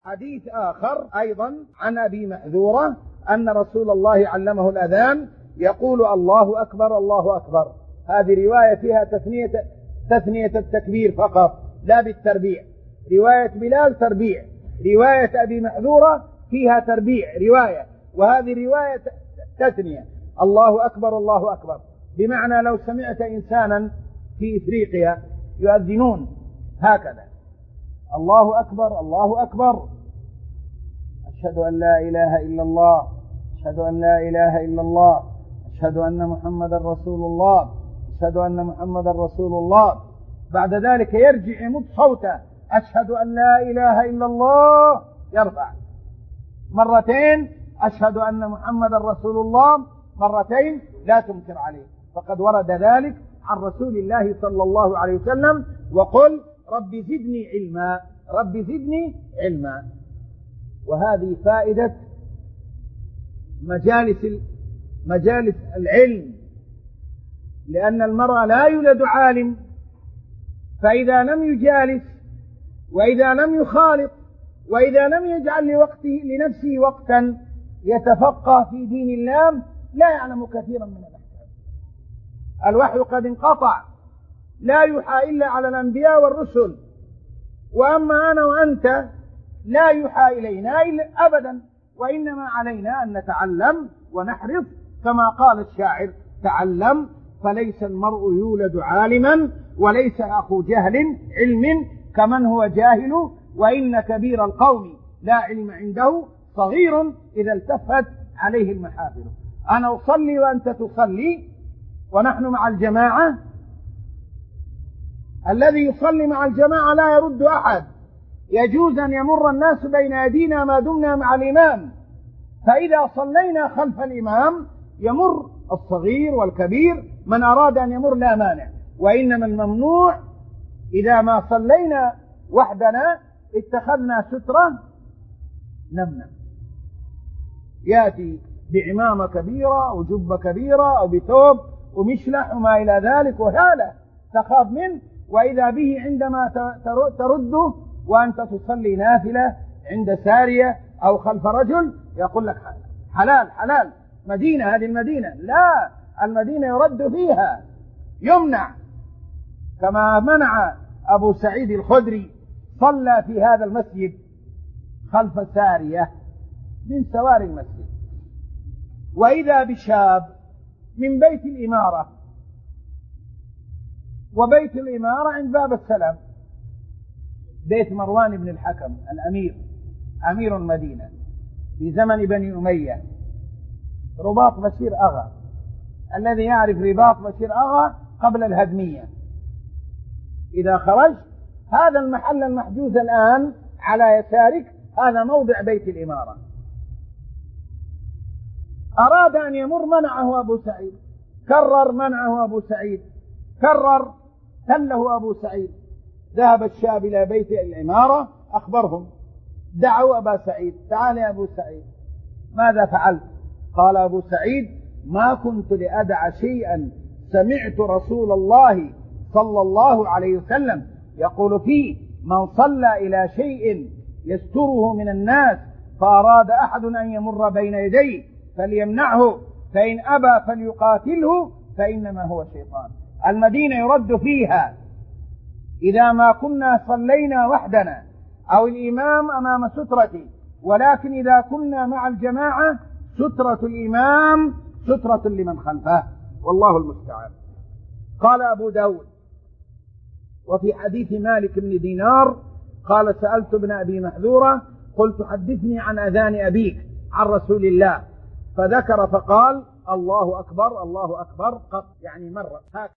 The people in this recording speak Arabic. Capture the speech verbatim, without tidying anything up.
حديث آخر أيضا عن أبي محذورة أن رسول الله علمه الأذان يقول الله أكبر الله أكبر. هذه رواية فيها تثنية, تثنية التكبير فقط لا بالتربيع. رواية بلال تربيع، رواية أبي محذورة فيها تربيع رواية، وهذه رواية تثنية الله أكبر الله أكبر. بمعنى لو سمعت إنسانا في إفريقيا يؤذنون هكذا الله أكبر الله أكبر، أشهد أن لا إله إلا الله، أشهد أن لا إله إلا الله، أشهد أن محمد رسول الله، أشهد أن محمد رسول الله. بعد ذلك يرجع يمد صوته أشهد أن لا إله إلا الله، يرفع مرتين أشهد أن محمد رسول الله مرتين لا تنكر عليه، فقد ورد ذلك عن رسول الله صلى الله عليه وسلم. وقل رب زدني علما، رب زدني علما. وهذه فائدة مجالس مجالس العلم، لأن المرء لا يولد عالم، فإذا لم يجالس وإذا لم يخالط وإذا لم يجعل لوقته لنفسه وقتا يتفقه في دين الله لا يعلم كثيرا من الأحكام. الوحي قد انقطع، لا يوحى إلا على الأنبياء والرسل، وأما أنا وأنت لا يوحى إلينا إلا أبدا، وإنما علينا أن نتعلم ونحرص كما قال الشاعر تعلم فليس المرء يولد عالما وليس أخو جهل علم كمن هو جاهل، وإن كبير القوم لا علم عنده صغير إذا التفت عليه المحافل. أنا أصلي وأنت تصلي ونحن مع الجماعة، الذي يصلي مع الجماعة لا يرد أحد، يجوز أن يمر الناس بين يدينا ما دمنا مع الإمام، فإذا صلينا خلف الإمام يمر الصغير والكبير، من أراد أن يمر لا مانع. وإنما الممنوع إذا ما صلينا وحدنا اتخذنا سترة نمنع، يأتي بعمامة كبيرة أو جبة كبيرة أو بثوب ومشلح وما إلى ذلك وهالة تخاف منه، وإذا به عندما ترده وأنت تصلي نافلة عند سارية أو خلف رجل يقول لك حلال حلال مدينة، هذه المدينة لا، المدينة يرد فيها يمنع، كما منع أبو سعيد الخدري صلى في هذا المسجد خلف سارية من سوار المسجد. وإذا بشاب من بيت الإمارة، وبيت الإمارة عند باب السلام، بيت مروان بن الحكم الأمير أمير المدينة في زمن بني أمية، رباط بشير أغا، الذي يعرف رباط بشير أغا قبل الهدمية. إذا خرج هذا المحل المحجوز الآن على يسارك هذا موضع بيت الإمارة، أراد أن يمر منعه أبو سعيد، كرر منعه أبو سعيد، كرر تله أبو سعيد. ذهب الشاب إلى بيت الإمارة أخبرهم، دعوا أبا سعيد تعال يا أبو سعيد ماذا فعلت؟ قال أبو سعيد ما كنت لأدع شيئا سمعت رسول الله صلى الله عليه وسلم يقول فيه من صلى إلى شيء يستره من الناس فأراد أحد أن يمر بين يديه فليمنعه، فإن أبى فليقاتله فإنما هو شيطان. المدينة يرد فيها إذا ما كنا صلينا وحدنا أو الإمام أمام سترتي، ولكن إذا كنا مع الجماعة سترة الإمام سترة لمن خلفه، والله المستعان. قال أبو داود وفي حديث مالك بن دينار قال سألت ابن أبي محذورة قلت حدثني عن أذان أبيك عن رسول الله، فذكر فقال الله أكبر الله أكبر قط، يعني مرة.